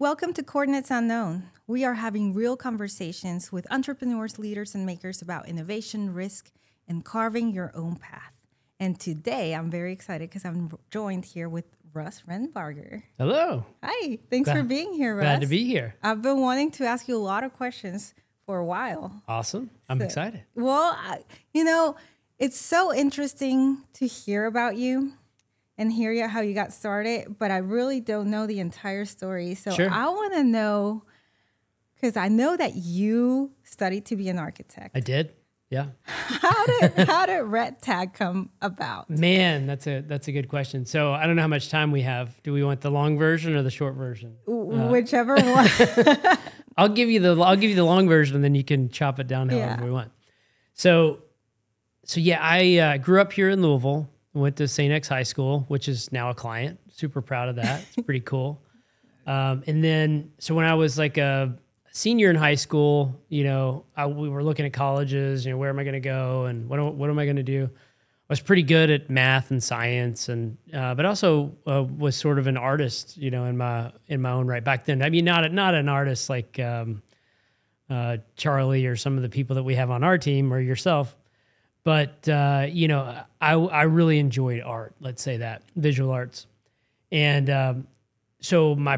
Welcome to Coordinates Unknown. We are having real conversations with entrepreneurs, leaders, and makers about innovation, risk, and carving your own path. And today I'm very excited because I'm joined here with Russ Renbarger. Hello. Hi, thanks for being here, Russ. Glad to be here. I've been wanting to ask you a lot of questions for a while. Awesome. I'm excited. Well, it's so interesting to hear about you and hear how you got started, but I really don't know the entire story. So Sure. I want to know, because I know that you studied to be an architect. I did. Yeah. How did Red Tag come about? Man, that's a good question. So I don't know how much time we have. Do we want the long version or the short version? Whichever one. I'll give you the long version, and then you can chop it down however we want. So yeah, I grew up here in Louisville. Went to St. X High School, which is now a client. Super proud of that. It's pretty cool. And then, so when I was like a senior in high school, we were looking at colleges, where am I going to go and what am I going to do? I was pretty good at math and science, and but also was sort of an artist, in my own right back then. I mean, not an artist like Charlie or some of the people that we have on our team or yourself. But, I really enjoyed art, let's say that, visual arts. And so my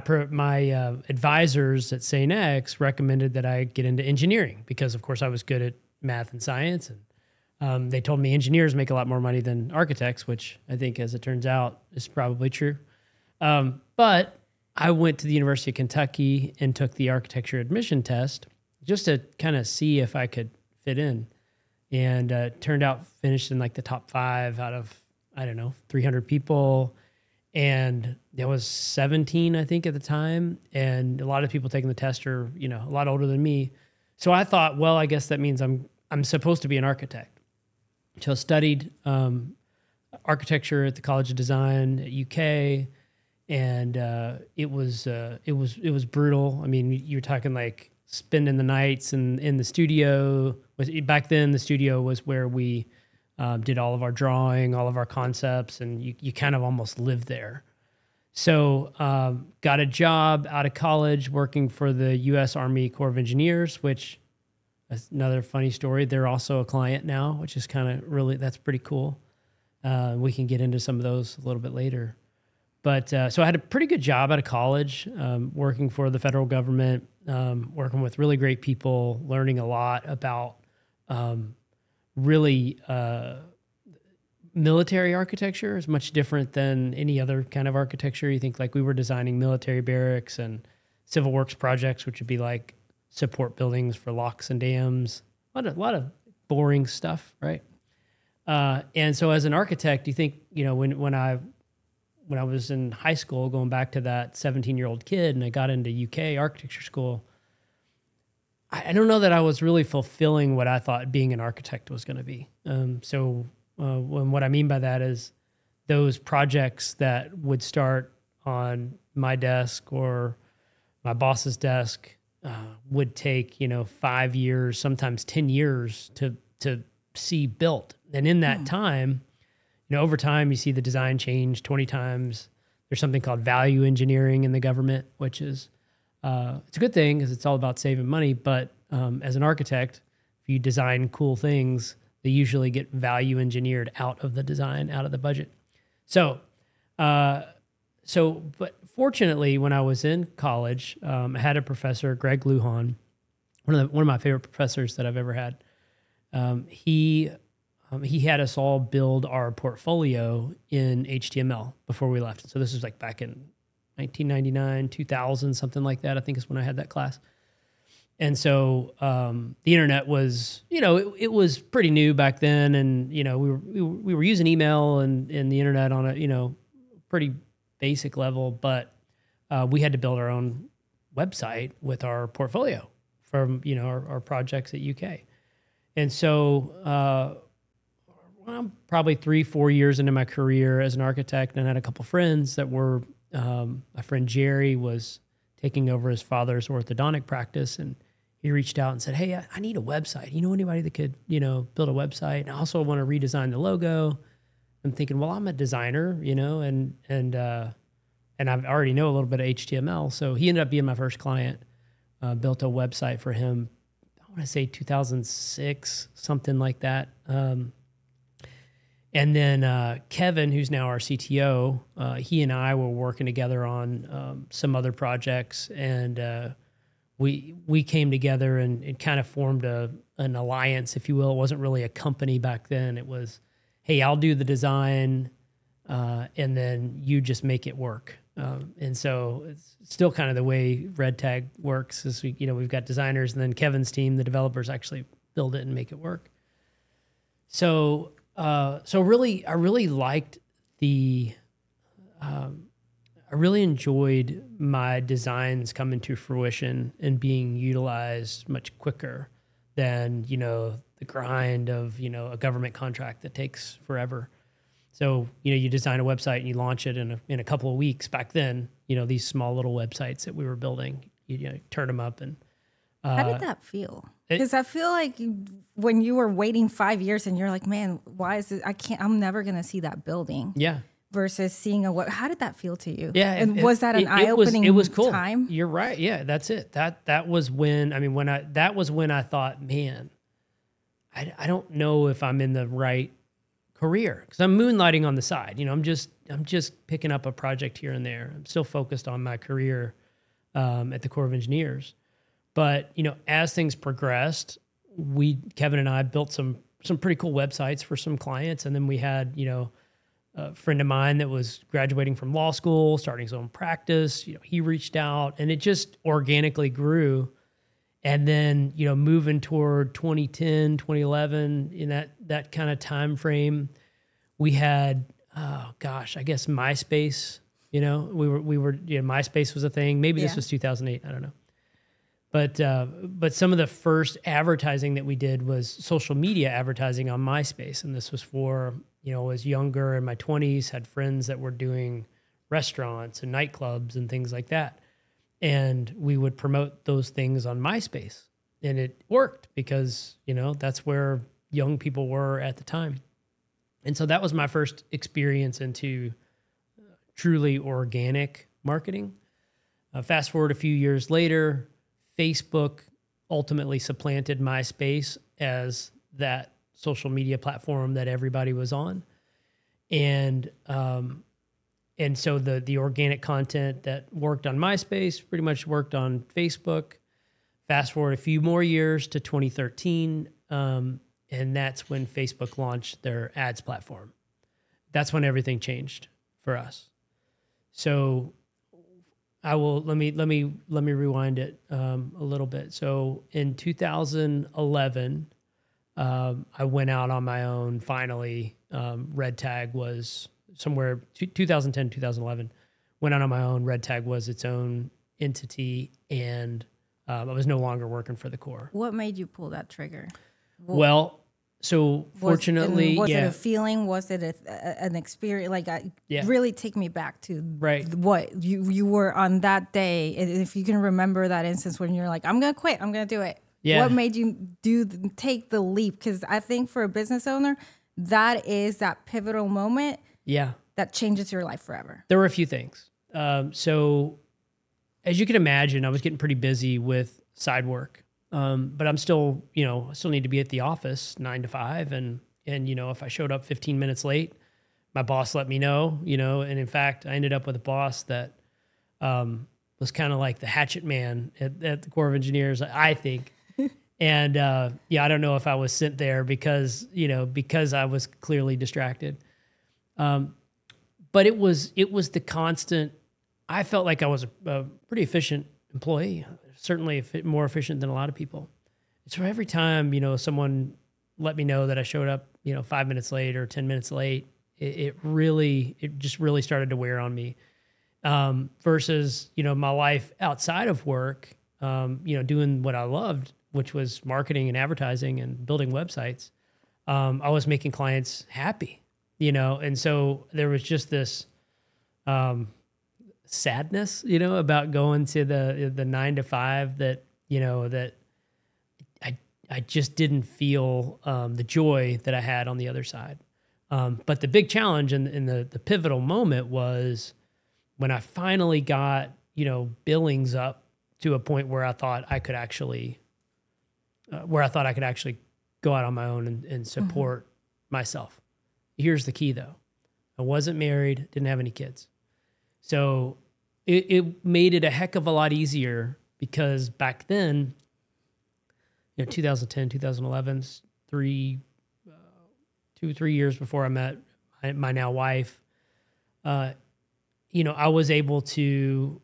advisors at St. X recommended that I get into engineering because, of course, I was good at math and science. And they told me engineers make a lot more money than architects, which I think, as it turns out, is probably true. But I went to the University of Kentucky and took the architecture admission test just to kind of see if I could fit in. And turned out finished in like the top 5 out of, 300 people. And there was 17, I think, at the time. And a lot of people taking the test are, a lot older than me. So I thought, well, I guess that means I'm supposed to be an architect. So I studied architecture at the College of Design at UK. And it was brutal. I mean, you're talking like spending the nights in the studio. Back then, the studio was where we did all of our drawing, all of our concepts, and you kind of almost lived there. So got a job out of college working for the U.S. Army Corps of Engineers, which is another funny story. They're also a client now, which is kind of that's pretty cool. We can get into some of those a little bit later. But so I had a pretty good job out of college, working for the federal government, working with really great people, learning a lot about military architecture is much different than any other kind of architecture. You think like we were designing military barracks and civil works projects, which would be like support buildings for locks and dams, a lot of boring stuff, right? And so as an architect, you think, when I was in high school, going back to that 17-year-old kid, and I got into UK architecture school, I don't know that I was really fulfilling what I thought being an architect was going to be. What I mean by that is those projects that would start on my desk or my boss's desk would take, 5 years, sometimes 10 years to see built. And in that time, over time, you see the design change 20 times. There's something called value engineering in the government, which is it's a good thing because it's all about saving money. But as an architect, if you design cool things, they usually get value engineered out of the design, out of the budget. But fortunately, when I was in college, I had a professor, Greg Lujan, one of my favorite professors that I've ever had. He had us all build our portfolio in HTML before we left. So this was like back in 1999, 2000, something like that, I think is when I had that class. And so the internet was, it was pretty new back then. And, we were using email and the internet on a, pretty basic level, but we had to build our own website with our portfolio from, our projects at UK. And so I'm probably 3-4 years into my career as an architect, and I had a couple friends that were, my friend Jerry was taking over his father's orthodontic practice, and he reached out and said, "Hey, I need a website. You know anybody that could, build a website? And I also want to redesign the logo." I'm thinking, well, I'm a designer, and and I already know a little bit of HTML. So he ended up being my first client. Built a website for him. I want to say 2006, something like that. And then Kevin, who's now our CTO, he and I were working together on some other projects, and we came together and kind of formed an alliance, if you will. It wasn't really a company back then. It was, hey, I'll do the design, and then you just make it work. And so it's still kind of the way Red Tag works. Is we've got designers, and then Kevin's team, the developers, actually build it and make it work. So really, I really liked I really enjoyed my designs coming to fruition and being utilized much quicker than, the grind of, a government contract that takes forever. So, you design a website and you launch it in a couple of weeks. Back then, these small little websites that we were building, you turn them up. And how did that feel? Because I feel like when you were waiting 5 years and you're like, man, why is it? I'm never going to see that building. Yeah. Versus seeing how did that feel to you? Yeah. And was that an eye-opening it was cool. time? You're right. Yeah, that's it. That was when, that was when I thought, man, I don't know if I'm in the right career, because I'm moonlighting on the side. I'm just picking up a project here and there. I'm still focused on my career at the Corps of Engineers. But, as things progressed, Kevin and I built some pretty cool websites for some clients. And then we had, a friend of mine that was graduating from law school, starting his own practice. He reached out, and it just organically grew. And then, moving toward 2010, 2011, in that kind of time frame, we had, I guess MySpace. MySpace was a thing. Maybe this was 2008. I don't know. But some of the first advertising that we did was social media advertising on MySpace. And this was for, I was younger, in my 20s, had friends that were doing restaurants and nightclubs and things like that. And we would promote those things on MySpace. And it worked because, that's where young people were at the time. And so that was my first experience into truly organic marketing. Fast forward a few years later, Facebook ultimately supplanted MySpace as that social media platform that everybody was on. And so the organic content that worked on MySpace pretty much worked on Facebook. Fast forward a few more years to 2013, and that's when Facebook launched their ads platform. That's when everything changed for us. So let me rewind it a little bit. So in 2011, I went out on my own. Finally, Red Tag was somewhere 2010, 2011. Went out on my own. Red Tag was its own entity, and I was no longer working for the Corps. What made you pull that trigger? Well, so fortunately, was it a feeling? Was it an experience? Really take me back to what you were on that day. And if you can remember that instance when you're like, I'm going to quit, I'm going to do it. Yeah. What made you take the leap? Because I think for a business owner, that is that pivotal moment. Yeah. That changes your life forever. There were a few things. So as you can imagine, I was getting pretty busy with side work. But I'm still, I still need to be at the office 9 to 5. And if I showed up 15 minutes late, my boss let me know, and in fact, I ended up with a boss that was kind of like the hatchet man at the Corps of Engineers, I think. And I don't know if I was sent there because I was clearly distracted. But it was the constant. I felt like I was a pretty efficient employee. Certainly more efficient than a lot of people. So every time, someone let me know that I showed up, 5 minutes late or 10 minutes late, it just really started to wear on me. Versus, my life outside of work, doing what I loved, which was marketing and advertising and building websites. I was making clients happy, and so there was just this, sadness, about going to the 9 to 5 that I just didn't feel the joy that I had on the other side. But the big challenge and the pivotal moment was, when I finally got, billings up to a point where I thought I could actually, go out on my own and support myself. Here's the key though. I wasn't married, didn't have any kids. So it made it a heck of a lot easier because back then, 2010, 2011, 2-3 years before I met my now wife, I was able to,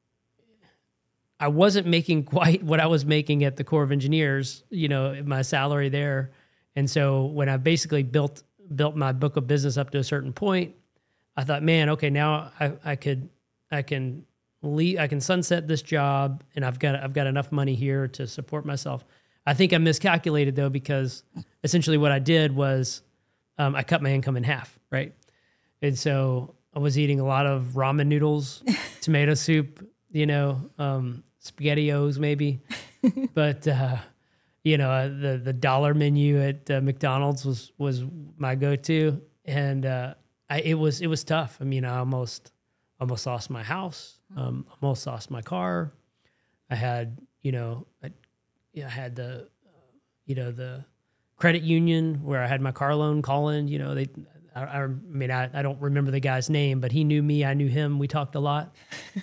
I wasn't making quite what I was making at the Corps of Engineers, my salary there. And so when I basically built my book of business up to a certain point, I thought, man, okay, now I can leave, I can sunset this job and I've got enough money here to support myself. I think I miscalculated though, because essentially what I did was I cut my income in half, right? And so I was eating a lot of ramen noodles, tomato soup, SpaghettiOs maybe, but the dollar menu at McDonald's was my go-to, and it was tough. I mean, I almost lost my house, almost lost my car. I had I had the the credit union where I had my car loan call in. I don't remember the guy's name, but he knew me, I knew him. We talked a lot.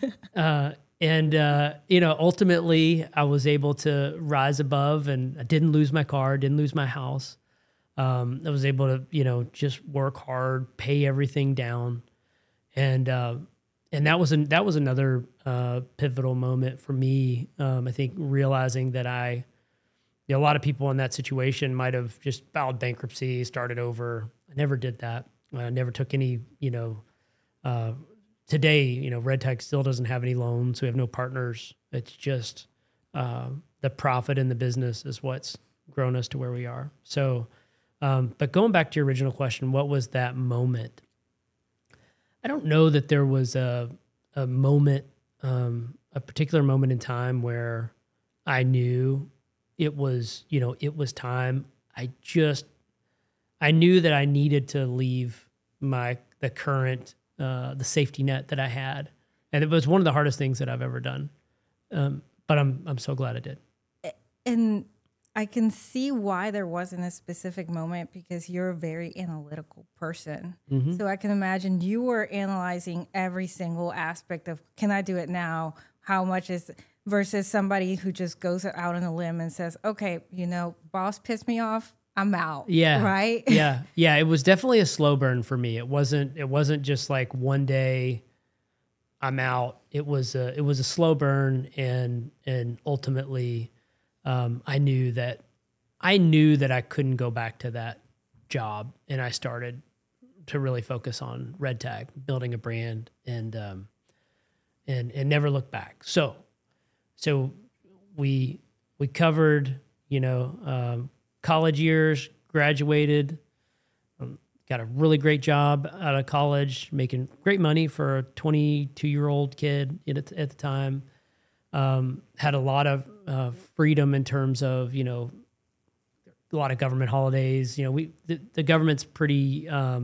Ultimately I was able to rise above, and I didn't lose my car, didn't lose my house. I was able to, just work hard, pay everything down. And that was another pivotal moment for me. I think realizing that a lot of people in that situation might have just filed bankruptcy, started over. I never did that. I never took any, today, Red Tag still doesn't have any loans. We have no partners. It's just the profit in the business is what's grown us to where we are. So, but going back to your original question, what was that moment? I don't know that there was a moment, a particular moment in time where I knew it was time. I knew that I needed to leave the current, the safety net that I had. And it was one of the hardest things that I've ever done. But I'm so glad I did. And I can see why there wasn't a specific moment, because you're a very analytical person. Mm-hmm. So I can imagine you were analyzing every single aspect of, can I do it now? How much is, versus somebody who just goes out on a limb and says, okay, boss pissed me off, I'm out. Yeah. Right? Yeah. Yeah. It was definitely a slow burn for me. It wasn't just like one day I'm out. It was a slow burn, and ultimately, I knew that I couldn't go back to that job, and I started to really focus on Red Tag, building a brand, and never look back. So we covered, college years, graduated, got a really great job out of college, making great money for a 22-year-old kid at the time. Had a lot of freedom in terms of, a lot of government holidays. The government's pretty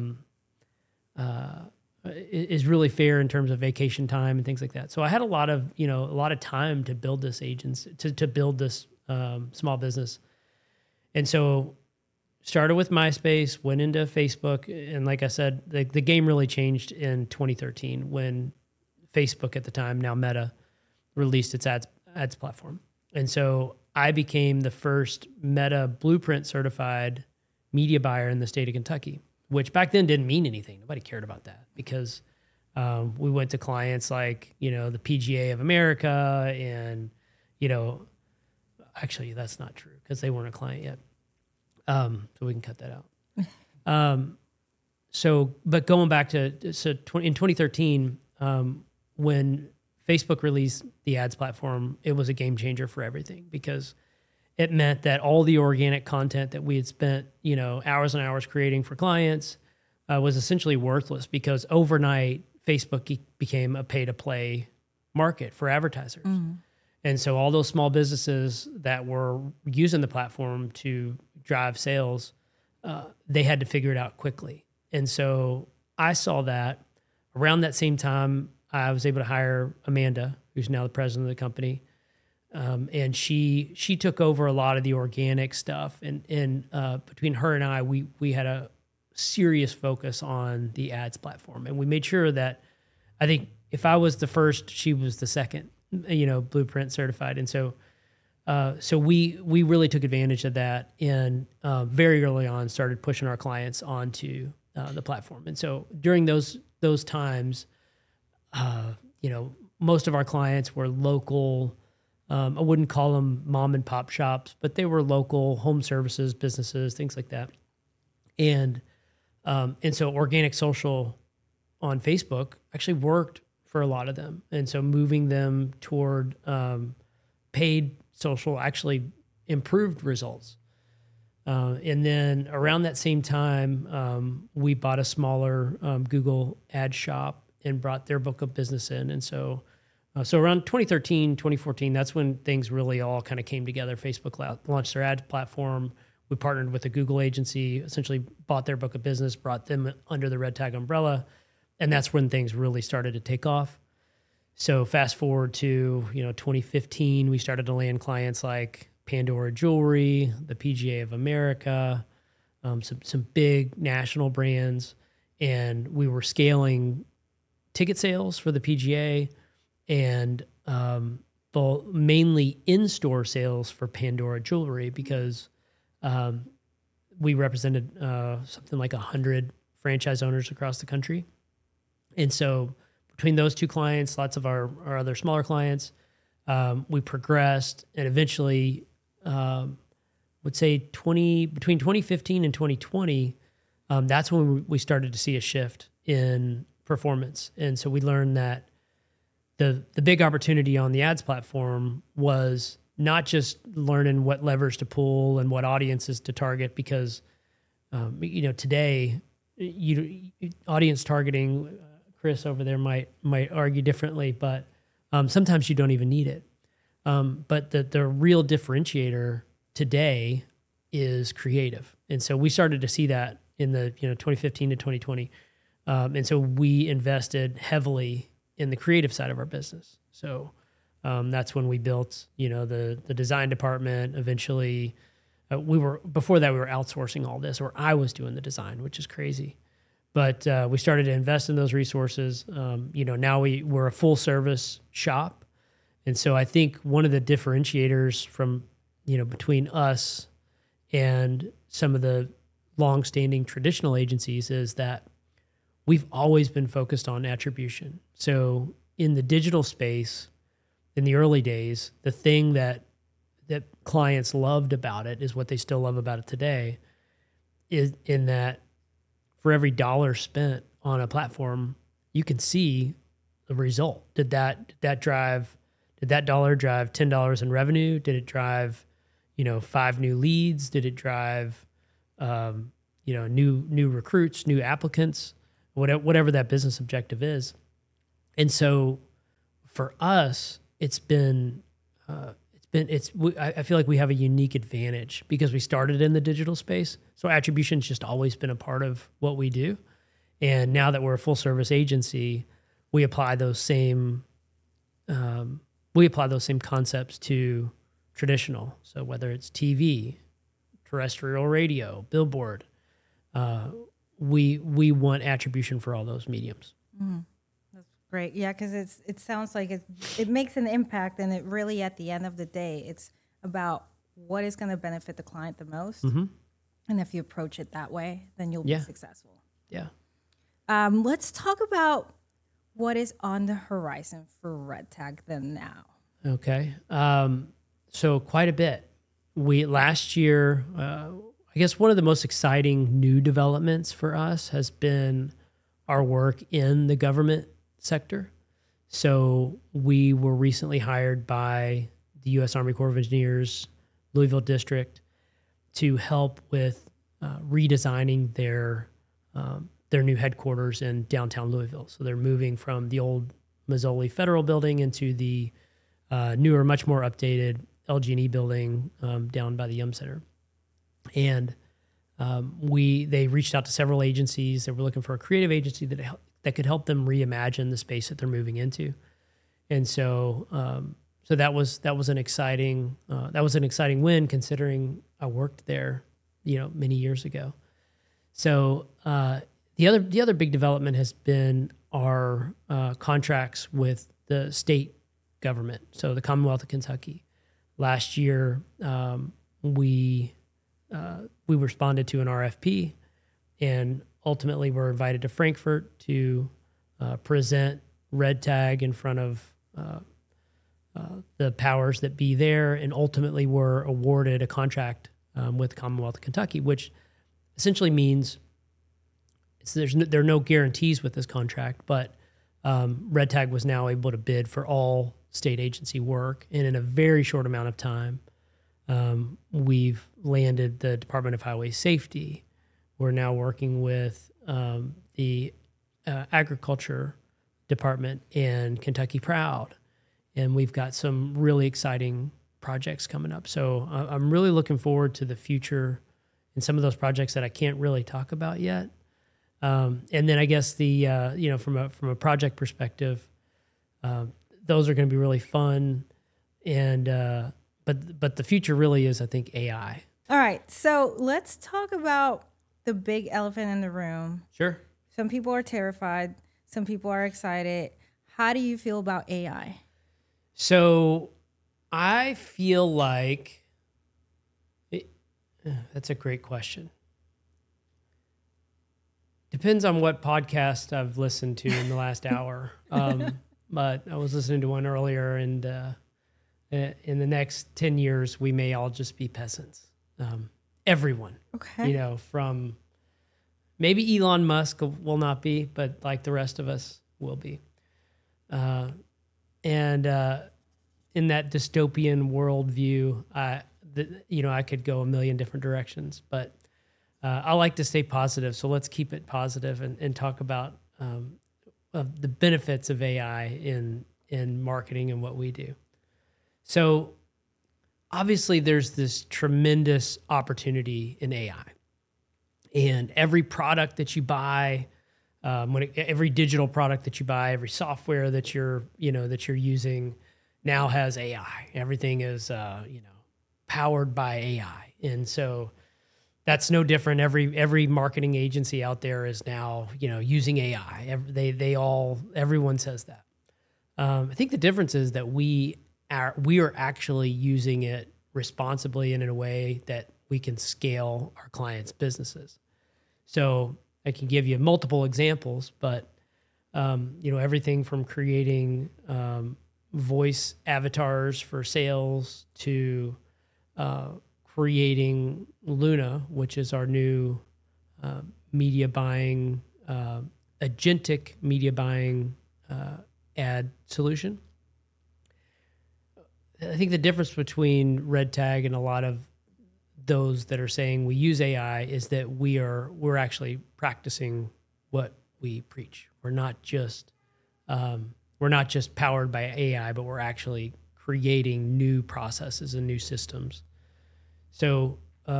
is really fair in terms of vacation time and things like that. So I had a lot of time to build this agency, to build this small business. And so started with MySpace, went into Facebook. And like I said, the game really changed in 2013 when Facebook at the time, now Meta, released its ads platform. And so I became the first Meta Blueprint certified media buyer in the state of Kentucky, which back then didn't mean anything. Nobody cared about that because we went to clients like, the PGA of America and, actually that's not true because they weren't a client yet. So we can cut that out. But going back to, in 2013, when Facebook released the ads platform, it was a game changer for everything because it meant that all the organic content that we had spent, hours and hours creating for clients was essentially worthless because overnight Facebook became a pay-to-play market for advertisers. Mm-hmm. And so all those small businesses that were using the platform to drive sales, they had to figure it out quickly. And so I saw that around that same time, I was able to hire Amanda, who's now the president of the company. And she took over a lot of the organic stuff. And between her and I, we had a serious focus on the ads platform. And we made sure that, I think if I was the first, she was the second, Blueprint certified. And so we really took advantage of that, and very early on started pushing our clients onto the platform. And so during those times, most of our clients were local. I wouldn't call them mom and pop shops, but they were local home services, businesses, things like that. And so organic social on Facebook actually worked for a lot of them. And so moving them toward paid social actually improved results. And then around that same time, we bought a smaller Google ad shop and brought their book of business in. And so around 2013, 2014, that's when things really all kind of came together. Facebook launched their ad platform. We partnered with a Google agency, essentially bought their book of business, brought them under the Red Tag umbrella. And that's when things really started to take off. So fast forward to, 2015, we started to land clients like Pandora Jewelry, the PGA of America, some big national brands. And we were scaling ticket sales for the PGA, and mainly in-store sales for Pandora Jewelry, because we represented something like 100 franchise owners across the country. And so between those two clients, lots of our other smaller clients, we progressed, and eventually, would say between 2015 and 2020, that's when we started to see a shift in performance. And so we learned that the big opportunity on the ads platform was not just learning what levers to pull and what audiences to target, because today audience targeting, Chris over there might argue differently, but sometimes you don't even need it. But the real differentiator today is creative, and so we started to see that in the 2015 to 2020, and so we invested heavily in the creative side of our business. So that's when we built, the design department. Eventually, before that we were outsourcing all this, or I was doing the design, which is crazy. But we started to invest in those resources. Now we're a full service shop, and so I think one of the differentiators from between us and some of the long-standing traditional agencies is that we've always been focused on attribution. So in the digital space, in the early days, the thing that clients loved about it is what they still love about it today, is in that for every dollar spent on a platform, you can see the result. Did that dollar drive $10 in revenue? Did it drive, 5 new leads? Did it drive, new recruits, new applicants, whatever that business objective is? And so for us, I feel like we have a unique advantage because we started in the digital space. So attribution's just always been a part of what we do. And now that we're a full service agency, we apply those same concepts to traditional. So whether it's TV, terrestrial radio, billboard, we want attribution for all those mediums. Mm. Great. Yeah, because it sounds like it makes an impact, and it really, at the end of the day, it's about what is going to benefit the client the most. Mm-hmm. And if you approach it that way, then you'll be successful. Yeah. Let's talk about what is on the horizon for Red Tag then now. Okay. So quite a bit. Last year, I guess one of the most exciting new developments for us has been our work in the government sector. So we were recently hired by the U.S. Army Corps of Engineers, Louisville District, to help with redesigning their new headquarters in downtown Louisville. So they're moving from the old Mazzoli Federal Building into the newer, much more updated LG&E building down by the Yum Center. And they reached out to several agencies. They were looking for a creative agency that that could help them reimagine the space that they're moving into. And so, so that was an exciting win, considering I worked there, many years ago. So the other big development has been our contracts with the state government, so the Commonwealth of Kentucky. Last year, we responded to an RFP, and ultimately were invited to Frankfurt to present Red Tag in front of the powers that be there, and ultimately were awarded a contract with the Commonwealth of Kentucky, which essentially means there are no guarantees with this contract, but Red Tag was now able to bid for all state agency work, and in a very short amount of time, we've landed the Department of Highway Safety. We're now working with the Agriculture Department and Kentucky Proud, and we've got some really exciting projects coming up. So I'm really looking forward to the future and some of those projects that I can't really talk about yet. And then I guess from a project perspective, those are going to be really fun. And but the future really is, I think, AI. All right, so let's talk about the big elephant in the room. Sure. Some people are terrified. Some people are excited. How do you feel about AI? So I feel like that's a great question. Depends on what podcast I've listened to in the last hour. But I was listening to one earlier, and in the next 10 years, we may all just be peasants. Everyone. Okay. From maybe Elon Musk will not be, but like the rest of us will be. And in that dystopian worldview, I could go a million different directions, but I like to stay positive. So let's keep it positive and talk about the benefits of AI in marketing and what we do. So obviously there's this tremendous opportunity in AI, and every product that you buy, every digital product that you buy, every software that you're using now has AI. Everything is, powered by AI. And so that's no different. Every marketing agency out there is now, using AI. Everyone says that. I think the difference is that we are actually using it responsibly and in a way that we can scale our clients' businesses. So I can give you multiple examples, but everything from creating voice avatars for sales to creating Luna, which is our new media buying, agentic media buying ad solution. I think the difference between Red Tag and a lot of those that are saying we use AI is that we're actually practicing what we preach. We're not just powered by AI, but we're actually creating new processes and new systems. So,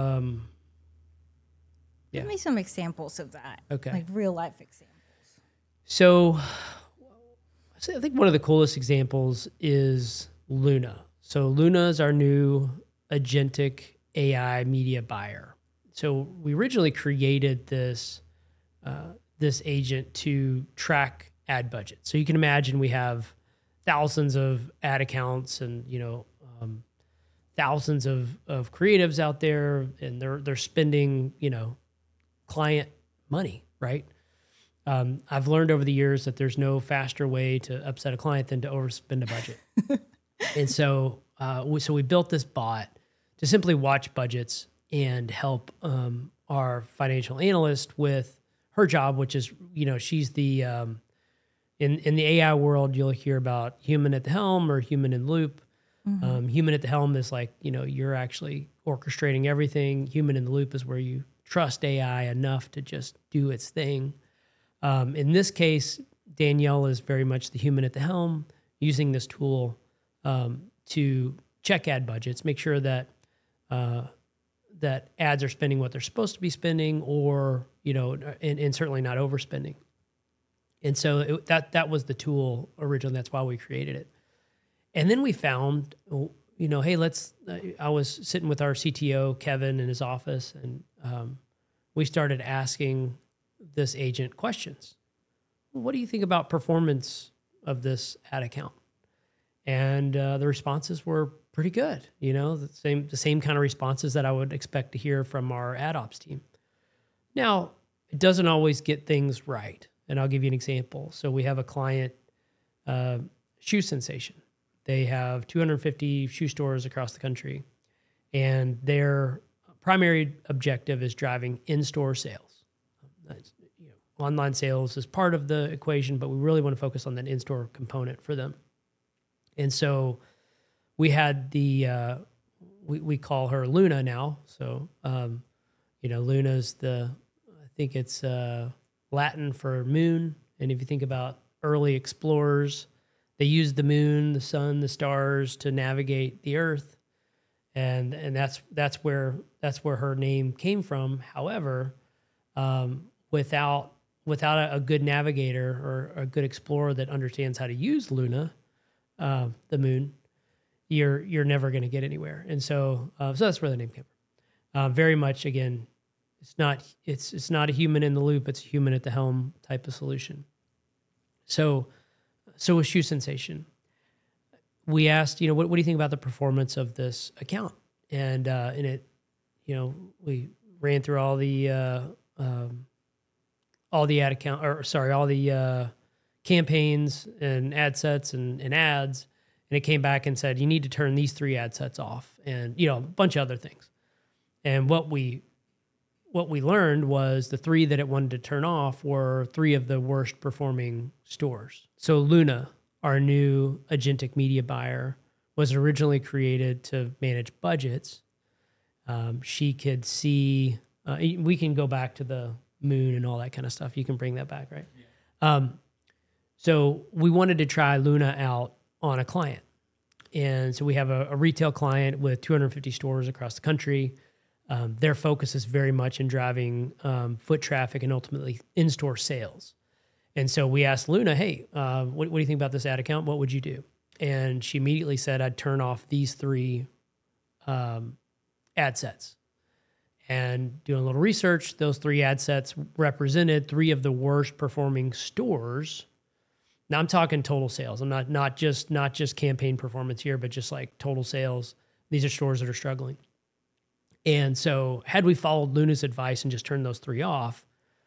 Give me some examples of that. Okay. Like real life examples. So I think one of the coolest examples is Luna. So Luna is our new agentic AI media buyer. So we originally created this agent to track ad budget. So you can imagine we have thousands of ad accounts and thousands of creatives out there, and they're spending client money, right? I've learned over the years that there's no faster way to upset a client than to overspend a budget. And so we built this bot to simply watch budgets and help our financial analyst with her job, which is, she's the, in the AI world, you'll hear about human at the helm or human in loop. Mm-hmm. Human at the helm is like, you're actually orchestrating everything. Human in the loop is where you trust AI enough to just do its thing. In this case, Danielle is very much the human at the helm, using this tool to check ad budgets, make sure that that ads are spending what they're supposed to be spending, or and certainly not overspending. And so that was the tool originally. That's why we created it. And then we found, hey, I was sitting with our CTO, Kevin, in his office, and we started asking this agent questions. What do you think about performance of this ad account? And the responses were pretty good. The same kind of responses that I would expect to hear from our ad ops team. Now, it doesn't always get things right. And I'll give you an example. So we have a client, Shoe Sensation. They have 250 shoe stores across the country, and their primary objective is driving in-store sales. Online sales is part of the equation, but we really want to focus on that in-store component for them. And so we had we call her Luna now. So, Luna's I think it's Latin for moon. And if you think about early explorers, they used the moon, the sun, the stars to navigate the earth. And that's where her name came from. However, without a good navigator or a good explorer that understands how to use Luna, the moon, you're never going to get anywhere. And so that's where the name came from. Very much, again, it's not a human in the loop; it's a human at the helm type of solution. So with Shoe Sensation, we asked, what do you think about the performance of this account? And in it, we ran through all the campaigns and ad sets and ads, and it came back and said, you need to turn these 3 ad sets off, and a bunch of other things. And what we learned was the 3 that it wanted to turn off were 3 of the worst performing stores. So Luna, our new agentic media buyer, was originally created to manage budgets. She could see, we can go back to the moon and all that kind of stuff. You can bring that back, right? Yeah. So we wanted to try Luna out on a client. And so we have a retail client with 250 stores across the country. Their focus is very much in driving foot traffic and ultimately in-store sales. And so we asked Luna, hey, what do you think about this ad account? What would you do? And she immediately said, I'd turn off these 3 ad sets. And doing a little research, those 3 ad sets represented 3 of the worst performing stores. Now I'm talking total sales. I'm not just campaign performance here, but just like total sales. These are stores that are struggling. And so had we followed Luna's advice and just turned those 3 off,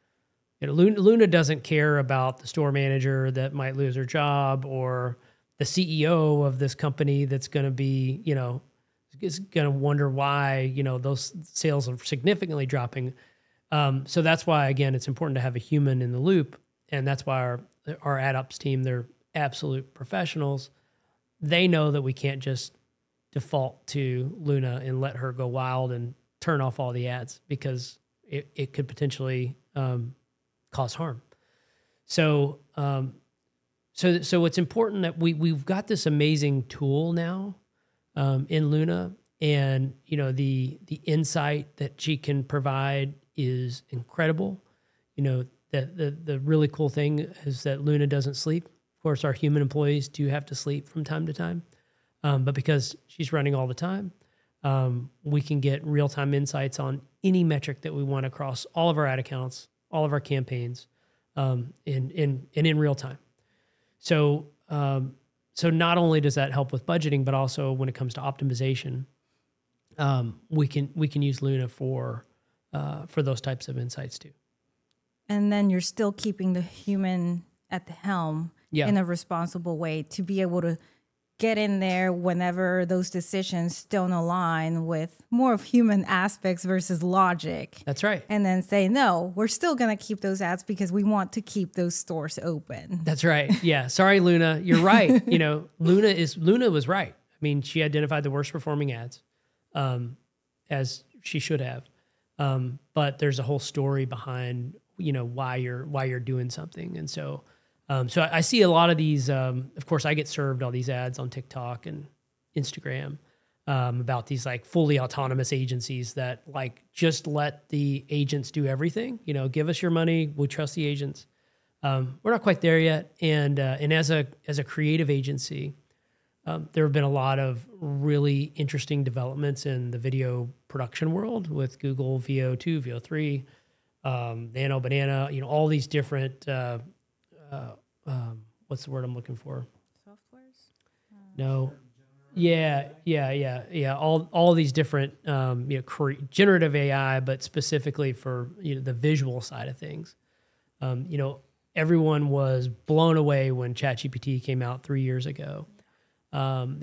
Luna doesn't care about the store manager that might lose her job or the CEO of this company that's going to be, is going to wonder why, those sales are significantly dropping. So that's why, again, it's important to have a human in the loop. And that's why our ad ops team, they're absolute professionals. They know that we can't just default to Luna and let her go wild and turn off all the ads because it could potentially cause harm. So it's important that we've got this amazing tool now in Luna, and the insight that she can provide is incredible. The really cool thing is that Luna doesn't sleep. Of course, our human employees do have to sleep from time to time, but because she's running all the time, we can get real-time insights on any metric that we want across all of our ad accounts, all of our campaigns, in real time. So not only does that help with budgeting, but also when it comes to optimization, we can use Luna for those types of insights too. And then you're still keeping the human at the helm in a responsible way to be able to get in there whenever those decisions don't align with more of human aspects versus logic. That's right. And then say, no, we're still going to keep those ads because we want to keep those stores open. That's right. Yeah. Sorry, Luna. You're right. Luna was right. I mean, she identified the worst performing ads, as she should have. But there's a whole story behind, why you're doing something. And so I see a lot of these, of course I get served all these ads on TikTok and Instagram, about these like fully autonomous agencies that like just let the agents do everything, give us your money. We trust the agents. We're not quite there yet. And as a creative agency, there have been a lot of really interesting developments in the video production world with Google VO2, VO3, Nano Banana, all these different, what's the word I'm looking for? Softwares? No. Yeah. All these different, generative AI, but specifically for the visual side of things. Everyone was blown away when ChatGPT came out 3 years ago, and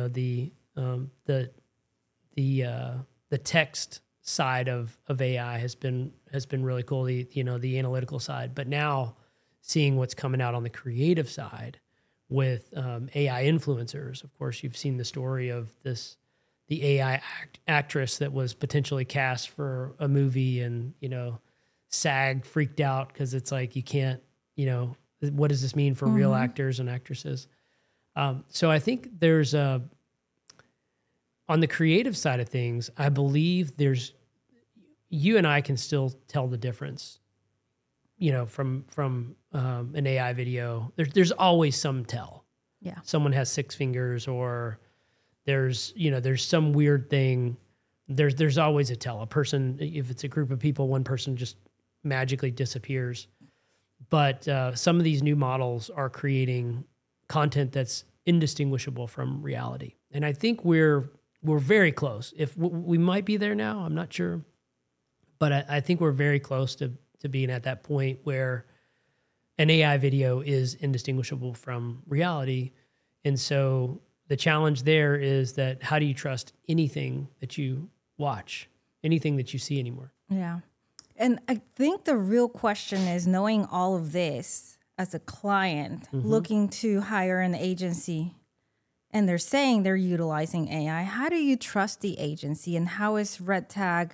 the text side of AI has been really cool. The analytical side, but now seeing what's coming out on the creative side with AI influencers. Of course, you've seen the story of the AI actress that was potentially cast for a movie, and SAG freaked out because it's like you can't. What does this mean for real actors and actresses? So I think there's on the creative side of things, I believe you and I can still tell the difference, from an AI video. There's always some tell. Yeah. Someone has 6 fingers, or there's some weird thing. There's always a tell. A person, if it's a group of people, one person just magically disappears. But some of these new models are creating content that's indistinguishable from reality. And I think we're very close. If we might be there now, I'm not sure. But I think we're very close to being at that point where an AI video is indistinguishable from reality. And so the challenge there is that how do you trust anything that you watch, anything that you see anymore? Yeah. And I think the real question is, knowing all of this as a client looking to hire an agency, and they're saying they're utilizing AI, how do you trust the agency, and how is Red Tag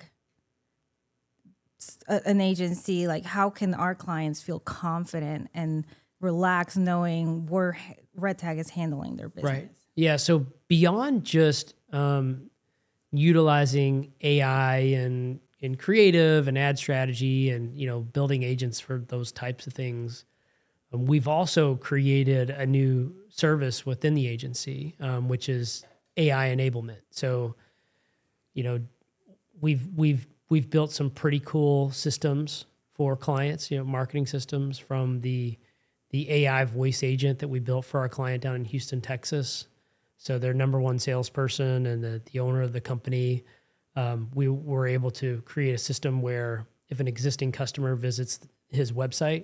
an agency? Like, how can our clients feel confident and relaxed knowing where Red Tag is handling their business? Right. Yeah. So beyond just utilizing AI in creative and ad strategy and building agents for those types of things, we've also created a new service within the agency, which is AI enablement. So we've built some pretty cool systems for clients, marketing systems, from the AI voice agent that we built for our client down in Houston, Texas. So their number one salesperson and the owner of the company, we were able to create a system where if an existing customer visits his website,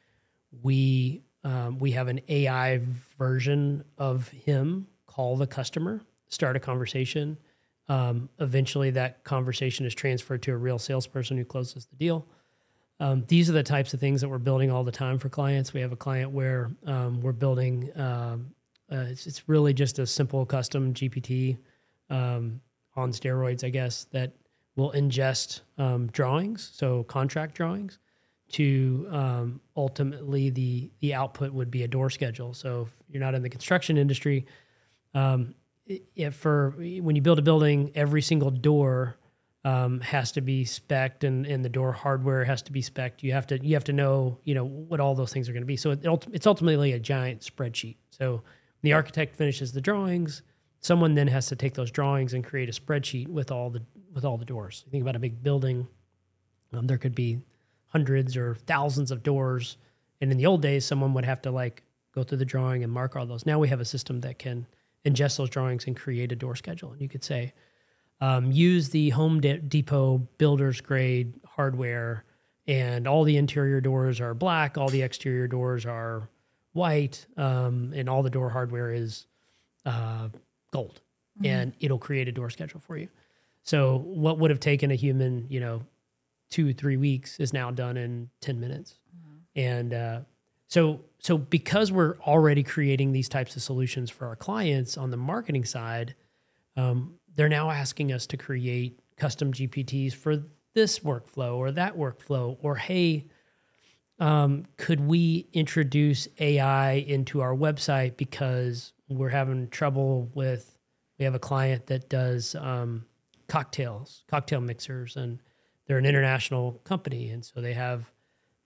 we have an AI version of him call the customer, start a conversation. Eventually that conversation is transferred to a real salesperson who closes the deal. These are the types of things that we're building all the time for clients. We have a client where we're building, it's really just a simple custom GPT on steroids, I guess, that will ingest drawings, so contract drawings, to ultimately the output would be a door schedule. So if you're not in the construction industry, when you build a building, every single door has to be spec'd, and the door hardware has to be spec'd. You have to know what all those things are going to be. So it's ultimately a giant spreadsheet. So the architect finishes the drawings. Someone then has to take those drawings and create a spreadsheet with all the doors. You think about a big building. There could be hundreds or thousands of doors, and in the old days, someone would have to go through the drawing and mark all those. Now we have a system that can ingest those drawings and create a door schedule. And you could say, use the Home Depot builder's grade hardware, and all the interior doors are black, all the exterior doors are white, and all the door hardware is gold, and it'll create a door schedule for you. So what would have taken a human, 2-3 weeks is now done in 10 minutes. And so because we're already creating these types of solutions for our clients on the marketing side, they're now asking us to create custom GPTs for this workflow or that workflow, or, hey, could we introduce AI into our website because we're having trouble we have a client that does cocktail mixers, and they're an international company. And so they have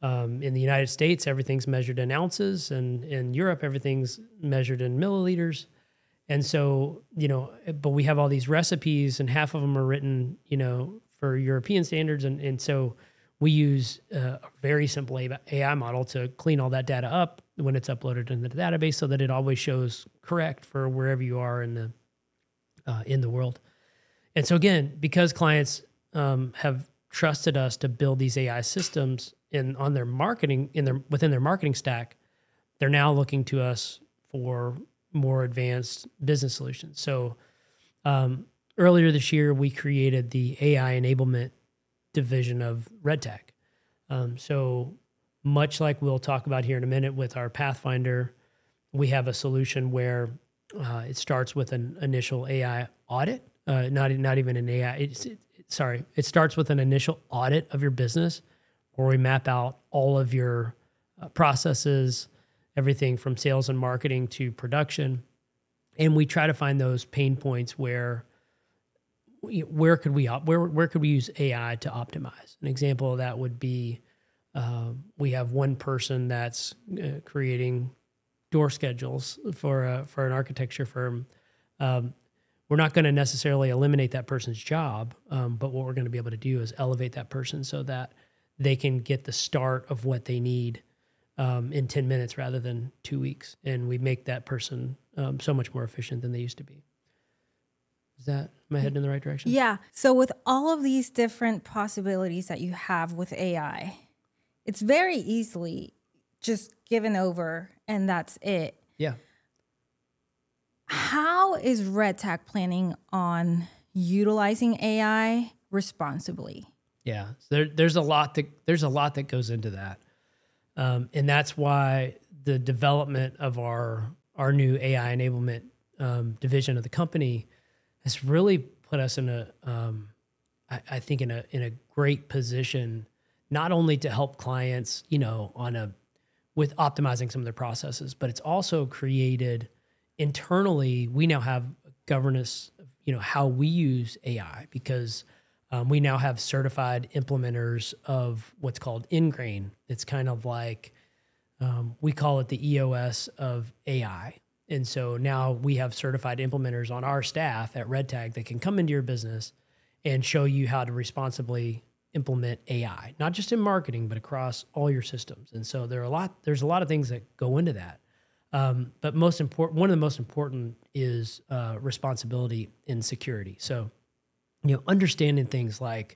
In the United States, everything's measured in ounces, and in Europe, everything's measured in milliliters. And so, but we have all these recipes, and half of them are written, for European standards. And so we use a very simple AI model to clean all that data up when it's uploaded into the database so that it always shows correct for wherever you are in the world. And so again, because clients have trusted us to build these AI systems on their marketing, within their marketing stack, they're now looking to us for more advanced business solutions. So earlier this year, we created the AI enablement division of RedTag. So much like we'll talk about here in a minute with our Pathfinder, we have a solution where it starts with an initial AI audit, not even an AI. It starts with an initial audit of your business, where we map out all of your processes, everything from sales and marketing to production, and we try to find those pain points where could we use AI to optimize. An example of that would be we have one person that's creating door schedules for an architecture firm. We're not going to necessarily eliminate that person's job, but what we're going to be able to do is elevate that person so that they can get the start of what they need in 10 minutes rather than 2 weeks. And we make that person so much more efficient than they used to be. Am I heading in the right direction? Yeah. So with all of these different possibilities that you have with AI, it's very easily just given over and that's it. Yeah. How is RedTag planning on utilizing AI responsibly? Yeah, there's a lot that goes into that, and that's why the development of our new AI enablement division of the company has really put us in I think in a great position, not only to help clients, with optimizing some of their processes, but it's also created internally. We now have governance of how we use AI, because we now have certified implementers of what's called Ingrain. It's kind of like, we call it the EOS of AI. And so now we have certified implementers on our staff at RedTag that can come into your business and show you how to responsibly implement AI, not just in marketing, but across all your systems. And so there's a lot of things that go into that. But one of the most important is responsibility and security. So, understanding things like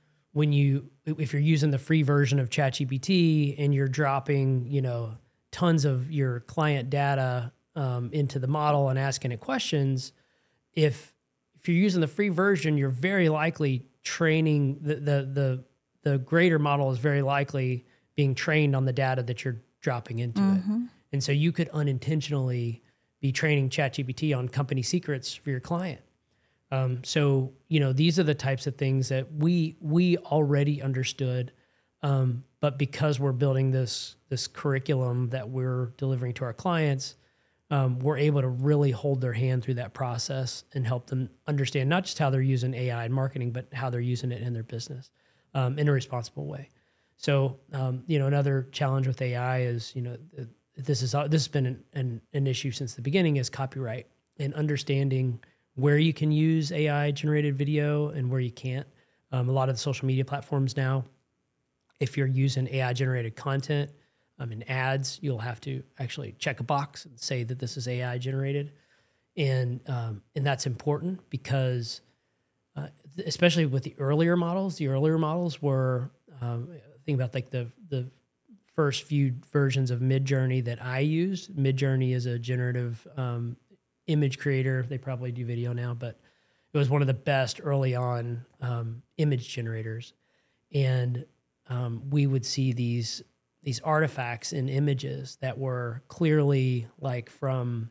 if you're using the free version of ChatGPT and you're dropping, tons of your client data into the model and asking it questions, if you're using the free version, you're very likely training the greater model is very likely being trained on the data that you're dropping into it. And so you could unintentionally be training ChatGPT on company secrets for your client. So, these are the types of things that we already understood. But because we're building this curriculum that we're delivering to our clients, we're able to really hold their hand through that process and help them understand not just how they're using AI in marketing, but how they're using it in their business in a responsible way. So, another challenge with AI is, this has been an issue since the beginning, is copyright and understanding where you can use AI generated video and where you can't. A lot of the social media platforms now, if you're using AI generated content in ads, you'll have to actually check a box and say that this is AI generated. And that's important because especially with the earlier models were, think about like the first few versions of Midjourney that I used. Midjourney is a generative image creator. They probably do video now, but it was one of the best early on image generators. And we would see these artifacts in images that were clearly like from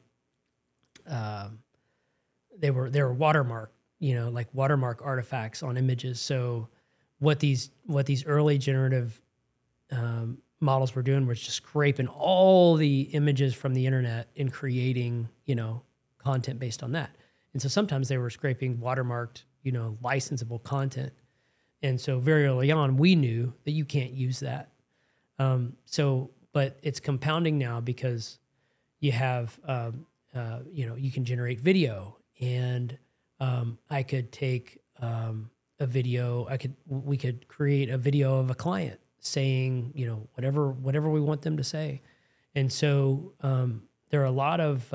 they were watermarked, like watermark artifacts on images. So what these early generative models were doing was just scraping all the images from the internet and creating, content based on that. And so sometimes they were scraping watermarked, licensable content. And so very early on, we knew that you can't use that. But it's compounding now because you have, you can generate video, and I could take a video. We could create a video of a client saying, whatever we want them to say, and so there are a lot of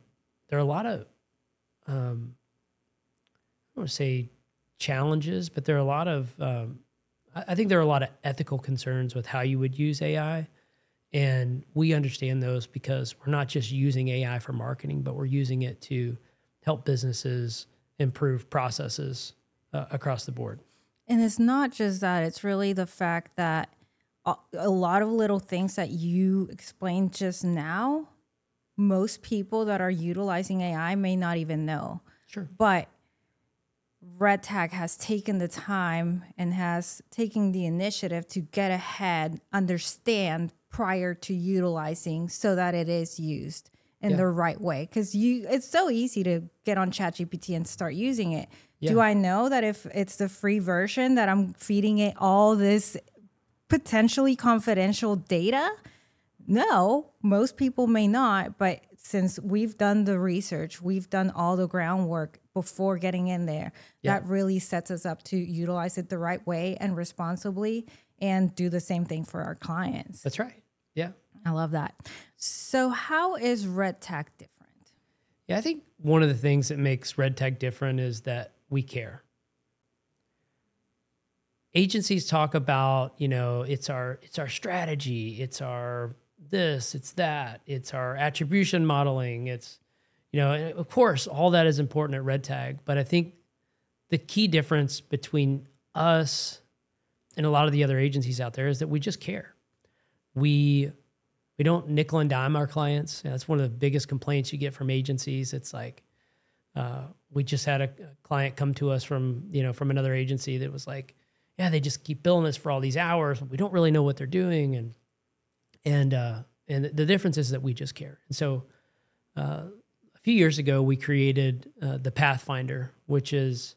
I don't want to say challenges, but there are a lot of I think there are a lot of ethical concerns with how you would use AI. And we understand those because we're not just using AI for marketing, but we're using it to help businesses improve processes across the board. And it's not just that, it's really the fact that a lot of little things that you explained just now, most people that are utilizing AI may not even know. Sure. But Red Tag has taken the time and has taken the initiative to get ahead, understand prior to utilizing so that it is used in the right way. Because it's so easy to get on ChatGPT and start using it. Yeah. Do I know that if it's the free version that I'm feeding it all this potentially confidential data? No, most people may not. But since we've done the research, we've done all the groundwork before getting in there, that really sets us up to utilize it the right way and responsibly and do the same thing for our clients. That's right. Yeah. I love that. So how is Red Tag different? Yeah, I think one of the things that makes Red Tag different is that we care. Agencies talk about, it's our strategy, it's our this, it's that, it's our attribution modeling, it's, and of course, all that is important at Red Tag. But I think the key difference between us and a lot of the other agencies out there is that we just care. We don't nickel and dime our clients. That's one of the biggest complaints you get from agencies. It's like, we just had a client come to us from another agency that was like, yeah, they just keep billing us for all these hours. We don't really know what they're doing. And the difference is that we just care. And so, a few years ago, we created the Pathfinder, which is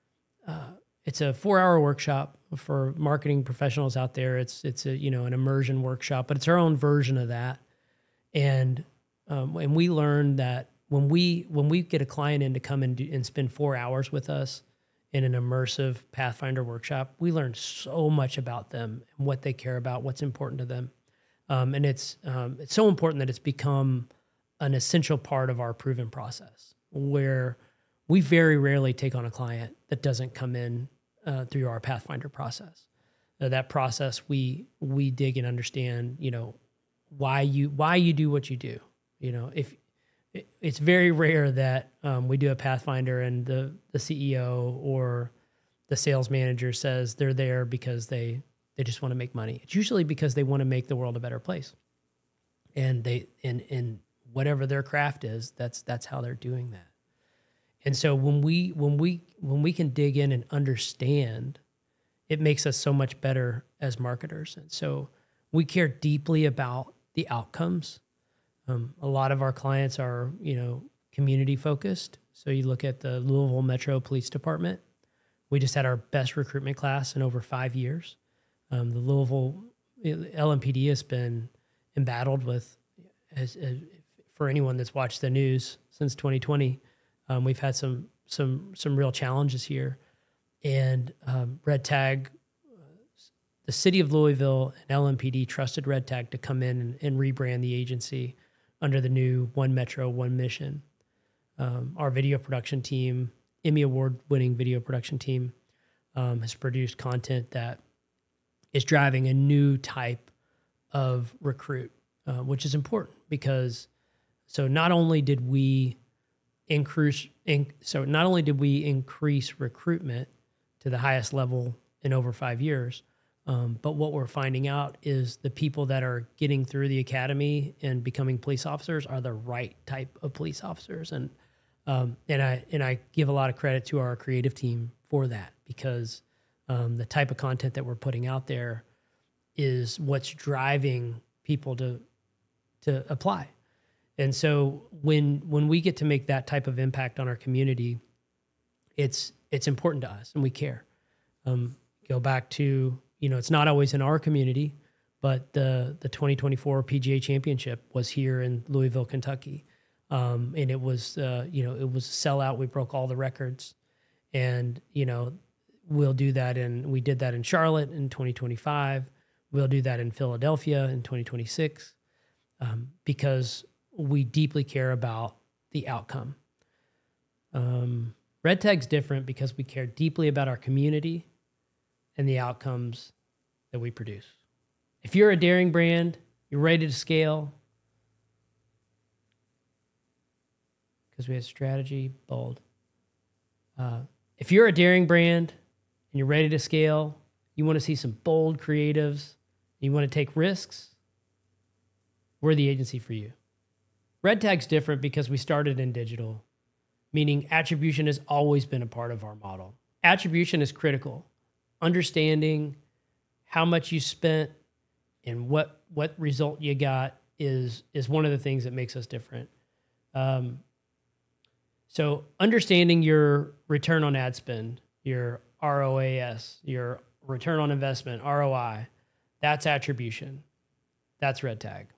it's a 4-hour workshop for marketing professionals out there. It's a an immersion workshop, but it's our own version of that. And we learned that when we get a client in to come and spend 4 hours with us in an immersive Pathfinder workshop, we learn so much about them and what they care about, what's important to them, and it's so important that it's become an essential part of our proven process, where we very rarely take on a client that doesn't come in through our Pathfinder process. That process, we dig and understand, why you do what you do. If it's very rare that we do a Pathfinder and the CEO or the sales manager says they're there because they just want to make money. It's usually because they want to make the world a better place, and in whatever their craft is, that's how they're doing that. And so when we can dig in and understand, it makes us so much better as marketers. And so we care deeply about the outcomes. A lot of our clients are, community focused. So you look at the Louisville Metro Police Department. We just had our best recruitment class in over 5 years. The Louisville LMPD has been embattled with, for anyone that's watched the news since 2020, we've had some real challenges here. And Red Tag, the city of Louisville and LMPD trusted Red Tag to come in and rebrand the agency under the new One Metro, One Mission. Our video production team, Emmy Award-winning video production team, has produced content that is driving a new type of recruit, which is important because not only did we increase recruitment to the highest level in over 5 years, but what we're finding out is the people that are getting through the academy and becoming police officers are the right type of police officers. And I give a lot of credit to our creative team for that, because the type of content that we're putting out there is what's driving people to apply. And so when we get to make that type of impact on our community, it's important to us and we care. Go back to, it's not always in our community. but the 2024 PGA Championship was here in Louisville, Kentucky, and it was it was a sellout. We broke all the records, and we did that in Charlotte in 2025. We'll do that in Philadelphia in 2026, because we deeply care about the outcome. Red Tag's different because we care deeply about our community and the outcomes that we produce. If you're a daring brand, you're ready to scale, because we have strategy, bold. If you're a daring brand and you're ready to scale, you want to see some bold creatives, you want to take risks, we're the agency for you. Red Tag's different because we started in digital, meaning attribution has always been a part of our model. Attribution is critical. Understanding how much you spent and what result you got is one of the things that makes us different. So understanding your return on ad spend, your ROAS, your return on investment, ROI, that's attribution. That's Red Tag.